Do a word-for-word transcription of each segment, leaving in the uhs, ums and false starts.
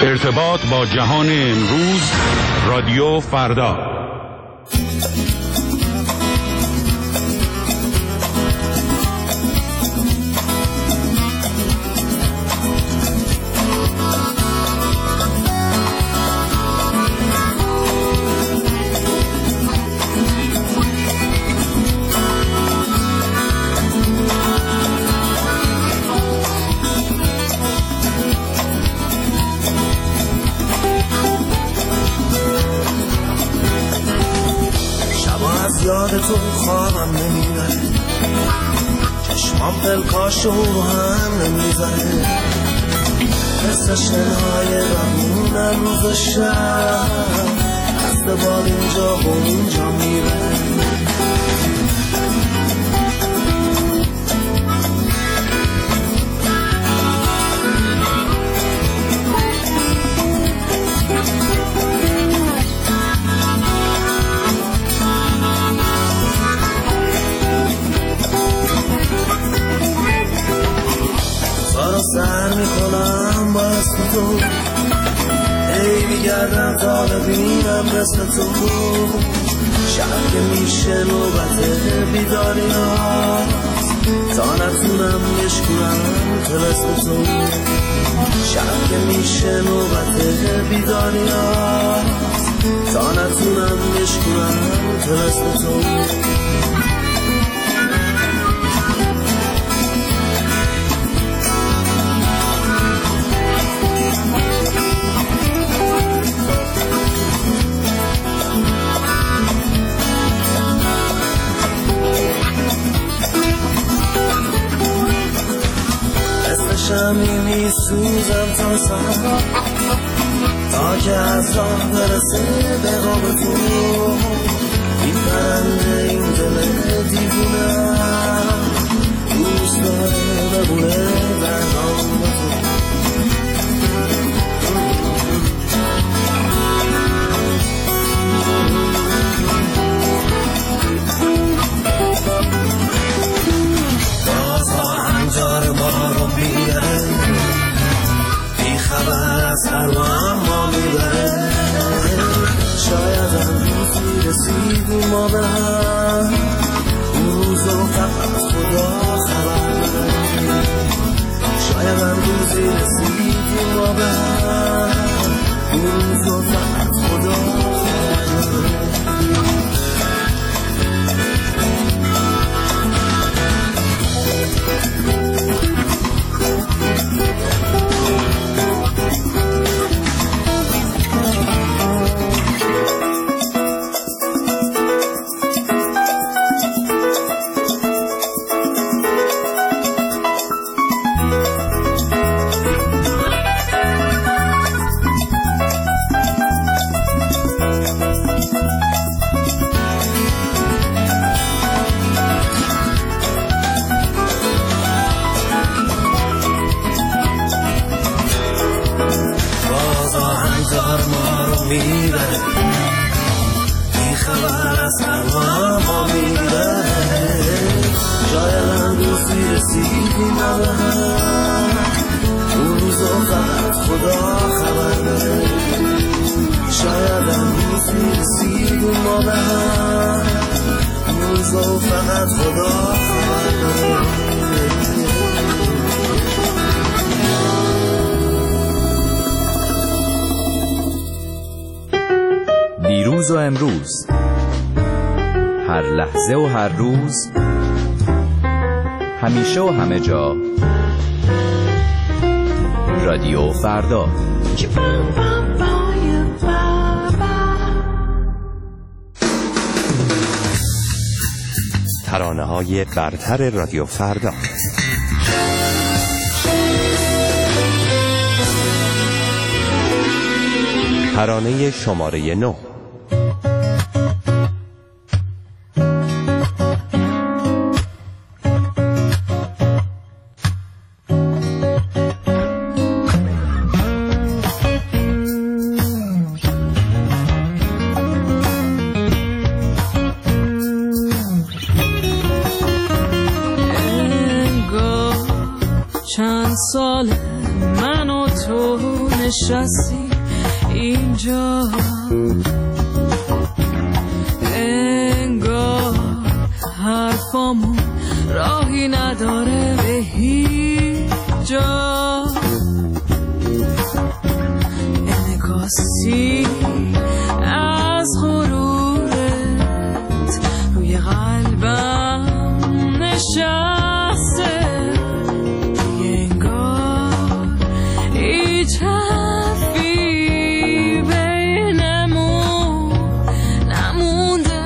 ارتباط با جهان امروز، رادیو فردا. یاد تو خوابم نمیبره، چشمام پلکاشو هم نمیبره، مثل شنهای رمونم روز و شب، دست باد اینجا و اونجا میبره. سر میکنم با اسم تو، ای میگردم تا ببینم مثل تو، شب که میشه نوبت بیداری هاست، تا نتونم بشکنم تو مثل تو، شب که میشه نوبت بیداری هاست، تا نتونم بشکنم تو مثل تو. شمی می سوزم تا سر، تا که از راه برسه به قاب تو، این پرنده این دل دیوونه دوست داره ببونه در نام تو. باز آهنگار ما رو بیاره، بی خبر از هر ما میبره، شاید هم روزی رسیدیم ما به هم، اون روزو فقط خدا خبر داره، شاید هم روزی رسیدیم ما به هم، اون روزو فقط خدا خبر داره. دیروز و امروز، هر لحظه و هر روز، همیشه و همه جا، رادیو فردا. ترانه های برتر رادیو فردا. ترانه شماره نه. چند سال من و تو نشستی اینجا، انگار حرفامون راهی نداره به هیچ جا. انعکاسی از غرورت روی قلبم نشسته، انگار هیچ حرفی بینمون نمونده.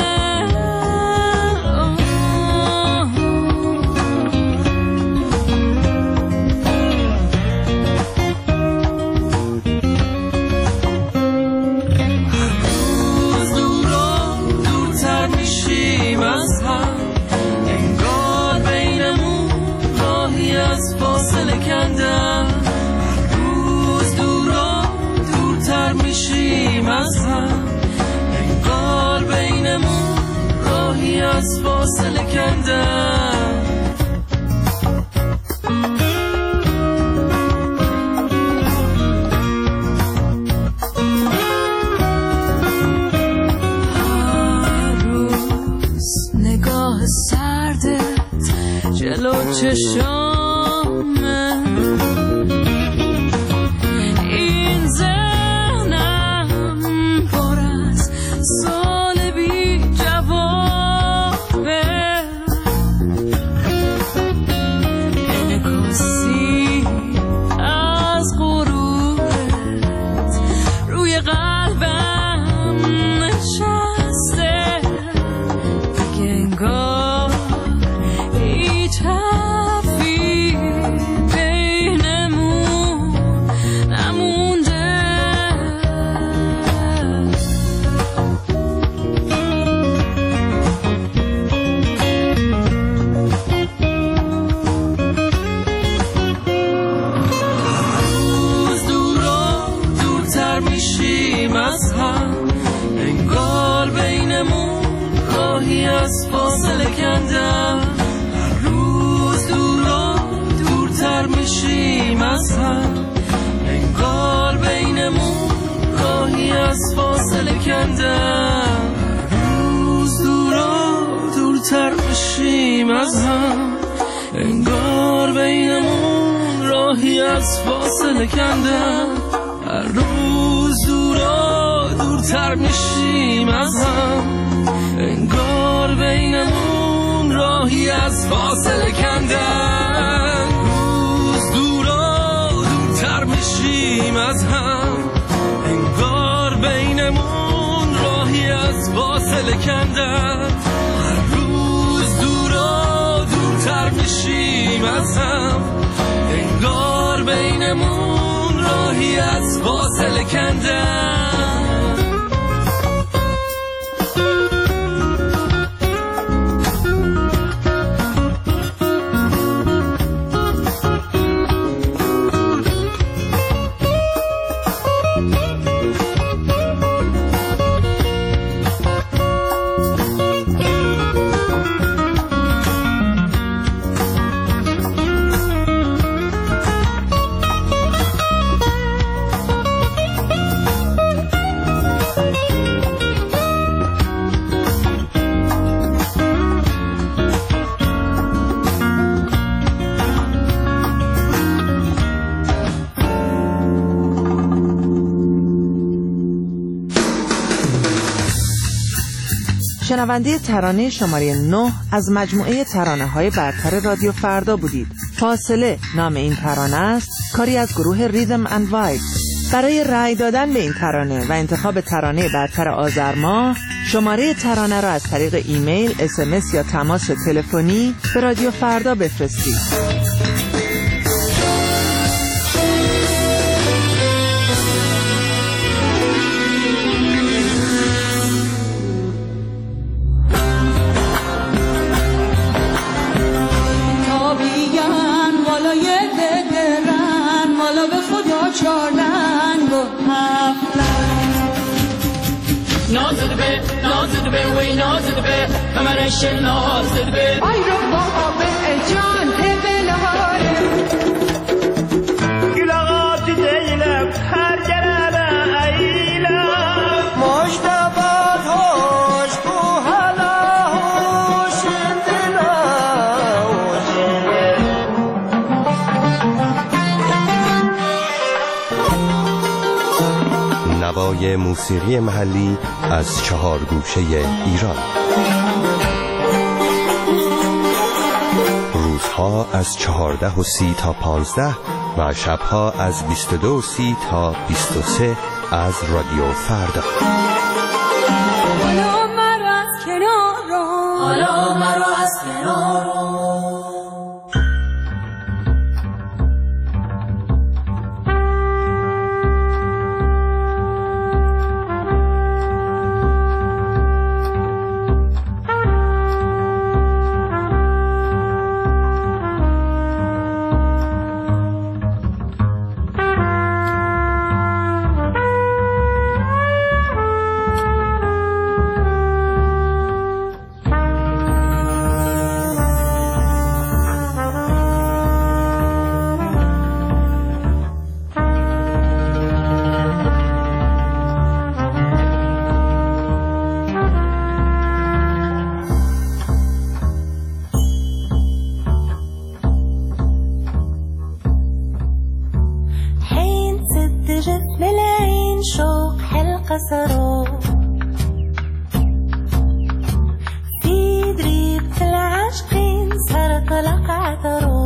روز دورا دورتر میشیم از هم، انگار بینمون راهی از فاصله کندم. هر روز نگاه سردت جلو چشامه، این ذهنم پر از سوال بی جوابه. انعکاسی از غرورت روی قلبم نشسته، دیگه انگار هیچ حرفی بینمون نمونده. روز دورا دورتر میشیم از هم، انگار بینمون راهی از فاصله کندم. روز دورا دورتر میشیم از هم، انگار بینمون راهی از فاصله کندم. روز دورا دورتر میشیم از هم، انگار بینمون راهی از فاصله کندم. هر روز دورا دورتر میشیم از هم، انگار بینمون راهی از فاصله کندم. روز دورا دورتر میشیم از هم، انگار بینمون راهی از فاصله کندم. هر روز دورا دورتر میشیم از هم، انگار بینمون راهی از فاصله کندم. شنونده ترانه شماره نه از مجموعه ترانه‌های برتر رادیو فردا بودید. فاصله نام این ترانه است، کاری از گروه ریدم اند وایب. برای رأی دادن به این ترانه و انتخاب ترانه برتر آذر ماه، شماره ترانه را از طریق ایمیل، اس ام اس یا تماس تلفنی به رادیو فردا بفرستید. نازد به نازد به وی نازد به کمرش نازد به آی رو بابا به جان دل هاره گل آقا دیدم نوای موسیقی محلی از چهار گوشه ایران. روزها از چهارده و سی تا پانزده و شبها از بیست و دو و سی تا بیست و سه از رادیو فردا. حالا مرا از کنار رو، حالا مرا از کنار رو. قصروا في دريبة العاشقين صار طلق عثروا